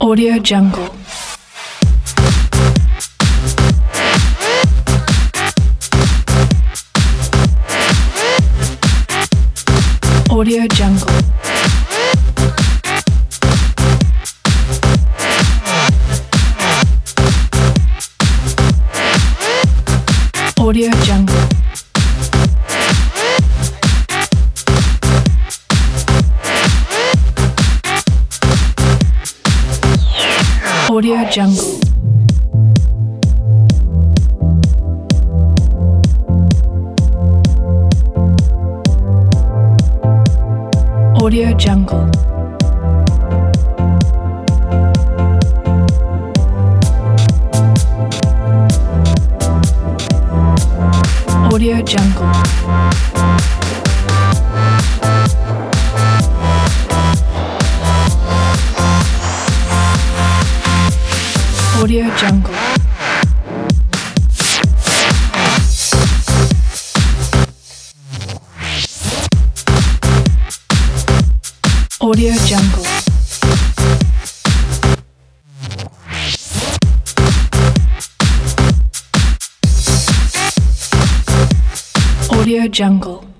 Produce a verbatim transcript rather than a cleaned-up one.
Audio Jungle. Audio Jungle. Audio Jungle. Audio Jungle. Audio Jungle. Audio Jungle. Audio Jungle. Audio Jungle. Audio Jungle.